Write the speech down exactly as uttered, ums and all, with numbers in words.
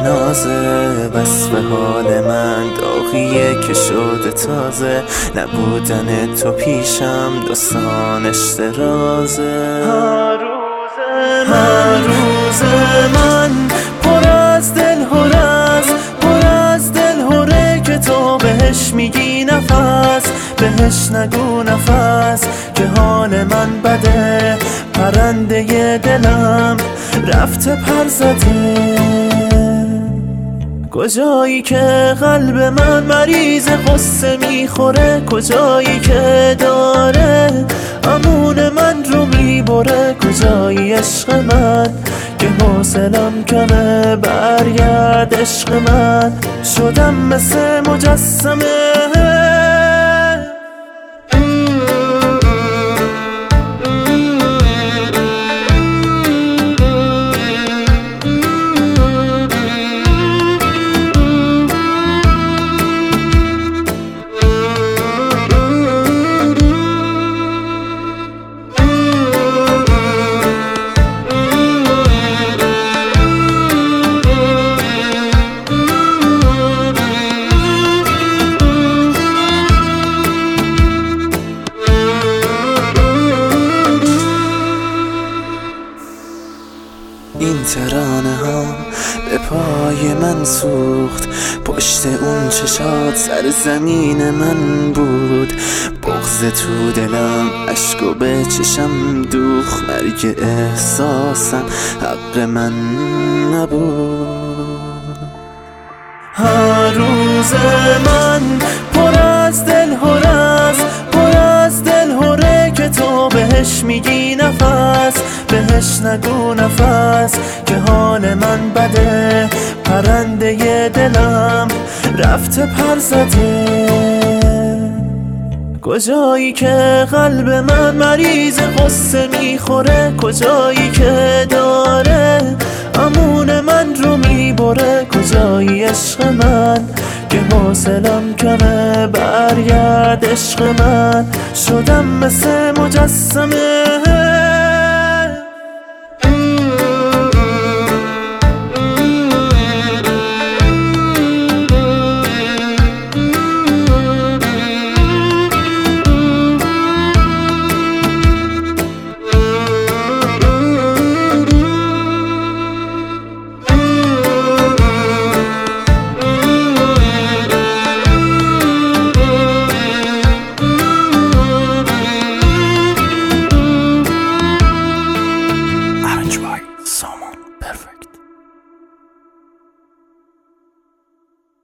نازه، وصف حال من داغیه که شده تازه. نبودن تو پیشم داستانش درازه. هر روز هر روز من پر از دل هره، پر از دل هره که تو بهش میگی نفس، بهش نگو نفس که حال من بده. پرنده دلم رفته پر زده. کجایی که قلب من مریض قصه میخوره، کجایی که داره امون من رو میبره. کجایی عشق من که حوصلم کمه، برگرد عشق من شدم مثل مجسمه. این ترانه ها به پای من سوخت، پشت اون چشات سر زمین من بود. بغض تو دلم عشقو به چشم دوخ، مرگ احساسم حق من نبود. هر روز من پر از دل هره، پر از دل هره که تو بهش میگی نفس، بهش نگو نفس که حال من بده. پرنده دلم رفته پر زده. کجایی که قلب من مریض قصه میخوره، کجایی که داره امون من رو میبره. کجایی عشق من که حوصلم کمه، برگرد عشق من شدم مثل مجسمه.